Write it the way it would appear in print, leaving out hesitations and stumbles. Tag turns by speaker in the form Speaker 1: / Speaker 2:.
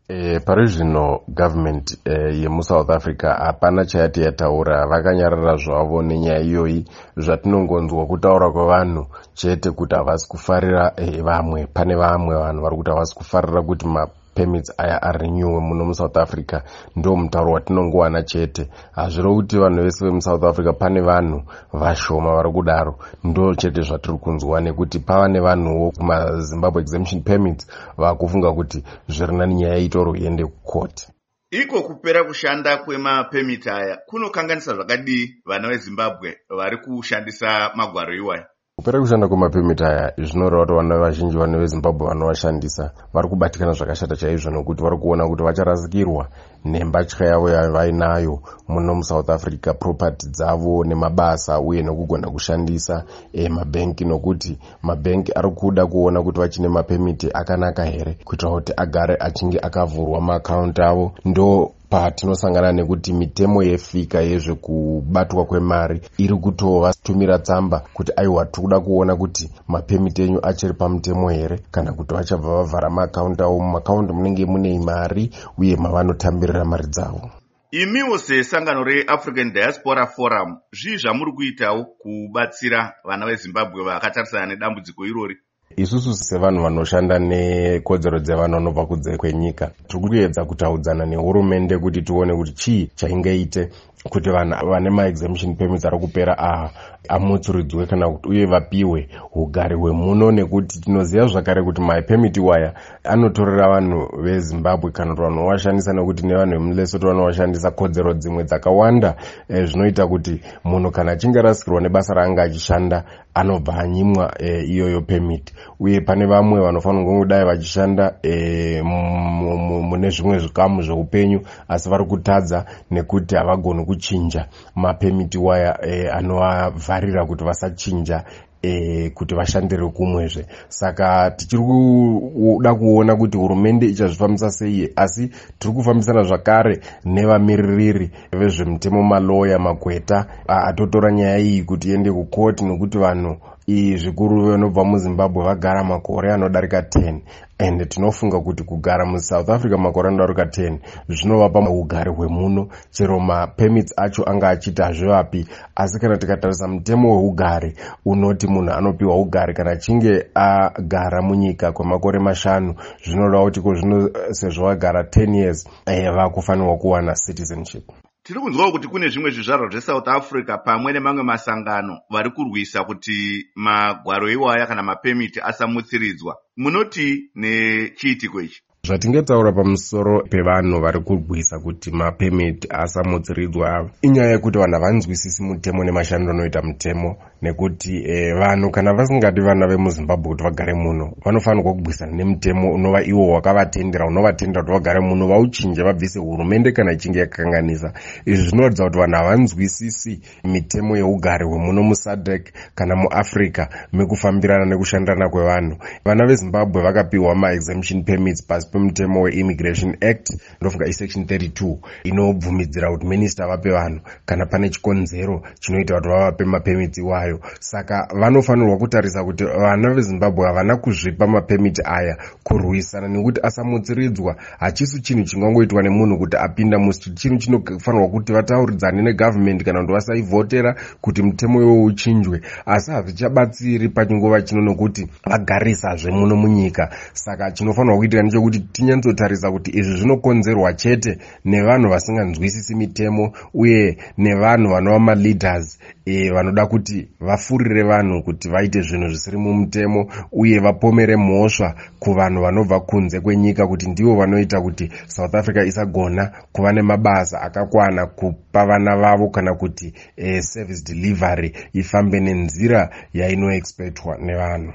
Speaker 1: Pari zvino government yemuSouth Africa hapana chayati yataura. Vakanyarara zvavo nenyaya iyoyi. Zvatinongonzwa kutaura kwevanhu chete kuti havasi kufarira vamwe. Pane vamwe vanhu vari kuti havasi kufarira kuti permits aya arenewe muno muSouth Africa. Ndo mutauro watinongowana chete. Hazviro kuti vanhu vese vemuSouth Africa pane vanhu vashoma vari kudaro. Ndo chete zvatiri kunzwa, nekuti pava nevanhuwo kumaZimbabwe exemption permits vakufunga kuti zviri nani nyaya itoro iende kucourt.
Speaker 2: Iko kupera kushanda kwemapemiti aya kunokanganisa zvakadii vana veZimbabwe vari kushandisa magwaro iwaya?
Speaker 1: Kupera kushanda kwemapemiti aya zvinoreva kuti vana vazhinji vana veZimbabwe vanovashandisa vari kubatikana zvakashata chaizvo, nokuti vari kuona kuti vacharasikirwa nembatya yavo yavainayo muno muSouth Africa, property dzavo nemabasa uye nekugona kushandisa mabhenki, nokuti mabhenki ari kuda kuona kuti vachine mapemiti akanaka here kuitira kuti agare achinge akavhurwa maakaunti avo. Ndo patinosangana nekuti mitemo yefika yezvekubatwa kwemari iri kutovatumira tsamba kuti aiwa tikuda kuona kuti mapemiti enyu achiri pamutemo here, kana kuti vachabva vavhara maakaunti avo. Mumaakaunti munenge mune mari uye mavanotambirira mari dzavo.
Speaker 2: Imiwo sesangano reAfrican Diaspora Forum, zvii zvamuri kuitawo kubatsira vana veZimbabwe vakatarisana nedambudziko irori?
Speaker 1: Isusu sevanhu vanoshanda nekodzero dzevanhu vanobva kunze kwenyika tiri kuedza kutaudzana nehurumende kuti tione kuti chii chaingaite kuti vanhu vane maexemption permits ari kupera amutsuridzwe kana kuti uye vapiwe ugari hwemuno, nekuti tinoziva zvakare kuti mapemiti waya anotorera vanhu veZimbabwe kana kuti vanhu vashandisa, nekuti nevanhu vemuLesotho vanovashandisa kodzero dzimwe dzakawanda. Zvinoita kuti munhu kana achinge arasikirwa nebasa raanga achishanda anobva anyimwa iyoyo pemiti, uye pane vamwe vanofanira kungodai vachishanda mune zvimwe zvikamu zveupenyu asi vari kutadza nekuti havagoni kuchinja mapemiti waya anovavharira kuti vasachinja kuti vashandire kumwezve. Saka tichiri kuda kuona kuti hurumende ichazvifambisa sei, asi tiri kufambisana zvakare nevamiririri vezvemutemo, maloya, makweta atotora nyaya iyi kuti iende kukoti, nekuti vanhu zvikuru vanobva muZimbabwe vagara makore anodarika 10, ende tinofunga kuti kugara muSouth Africa makore anodarika 10 zvinovapa ugari hwemuno, chero mapemits acho anga achiti hazvivapi. Asi kana tikatarisa mutemo weugari unoti munhu anopiwa ugari kana achinge agara munyika kwemakore 5, zvinoda kuti zvino sezvo vagara 10 years vakufanirwa kuwana citizenship.
Speaker 2: Tiri kunzwawo kuti kune zvimwe zvizvarwa zveSouth Africa pamwe nemamwe masangano vari kurwisa kuti magwaro iwaya kana mapemiti asamutsiridzwa. Munoti nechiitiko ichi?
Speaker 1: Zvatingetaura pamusoro pevanhu vari kurwisa kuti mapemiti asamutsiridzwa inyaya yekuti vanhu havanzwisisi mutemo nemashandiro anoita mutemo, nekuti vanhu kana vasingadi vana vemuZimbabwe kuti vagare muno vanofanirwa kurwisana nemutemo unova iwo wakavatendera, unovatendera kuti vagare muno, vauchinje vabvise hurumende kana ichinge yakakanganisa. Izvi zvinoratidza kuti vanhu havanzwisisi mitemo yeugari hwemuno muSADC kana muAfrica mekufambirana nekushandirana kwevanhu. Vana veZimbabwe vakapiwa maexemption permits pasi pemutemo weImmigration Act, ndofunga isection 32 inobvumidzira kuti minista vape vanhu kana pane chikonzero chinoita kuti vavape mapemiti wayo. Saka vanofanirwa kutarisa kuti vana veZimbabwe havana kuzvipa mapemiti aya kurwisana nekuti asamutsiridzwa. Hachisi chinhu chingangoitwa nemunhu kuti apinda mustreet, chinhu chinofanirwa kuti vatauridzane negovernment kana kuti vasaivhotera kuti mutemo iwowo uchinjwe, asi hazvichabatsiri pachinguva chino nokuti vagarisazve muno munyika. Saka chinofanirwa kuitika nechekuti tinyatsotarisa kuti izvi zvinokonzerwa chete nevanhu vasinganzwisisi mitemo uye nevanhu vanova maleaders vanoda kuti vafurire vanhu kuti vaite zvinhu zvisiri mumutemo uye vapomere mhosva kuvanhu vanobva kunze kwenyika kuti ndivo vanoita kuti South Africa isagona kuva nemabasa akakwana kupa vana vavo kana kuti service delivery ifambe nenzira yainoexpectwa nevanhu.